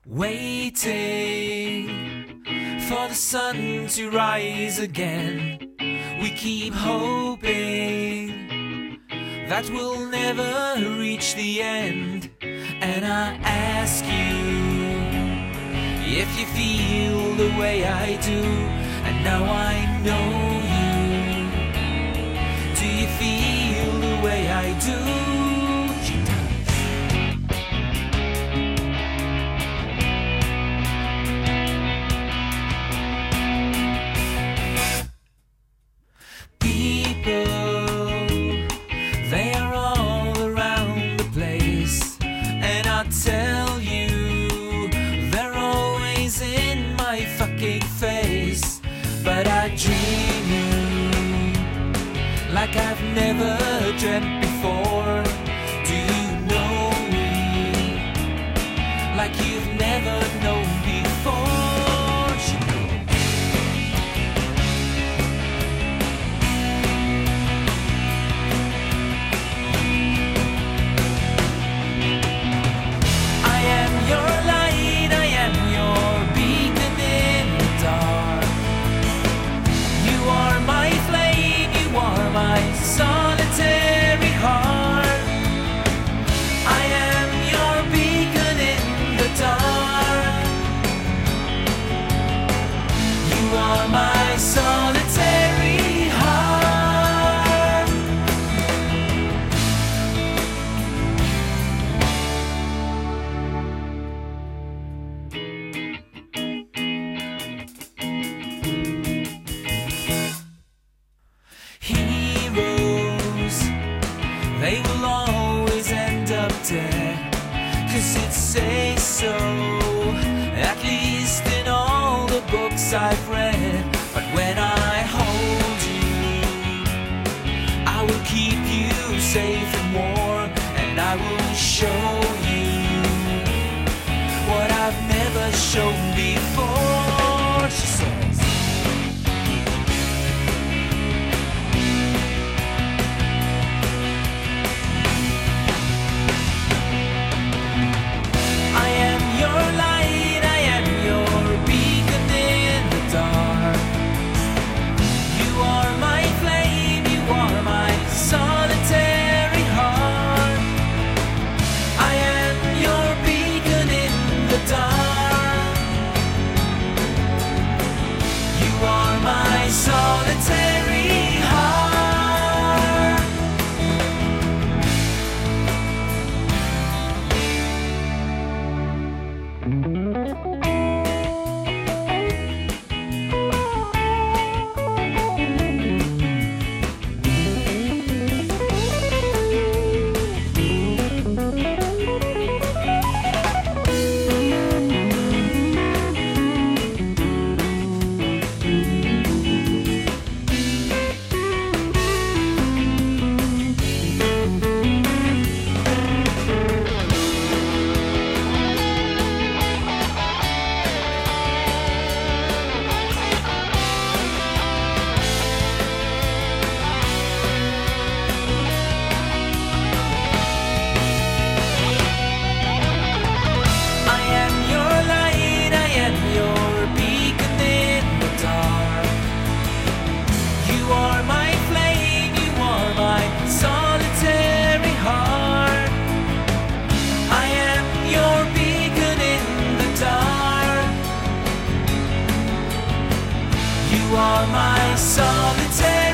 Waiting for the sun to rise again. We keep hoping that we'll never reach the end. And I ask you if you feel the way I do. And now I know you. Do you feel the way I do? She does. They are all around the place, and I tell you, they're always in my fucking face. But I dream you like I've never dreamt before. Do you know me like you've never known before? Solitary heart, I am your beacon in the dark. You are my solitary heart. They will always end up dead, 'cause it says so, at least in all the books I've read. But when I hold you, I will keep you safe and warm, and I will show you what I've never shown before, she says. Solitary heart. You are my solitary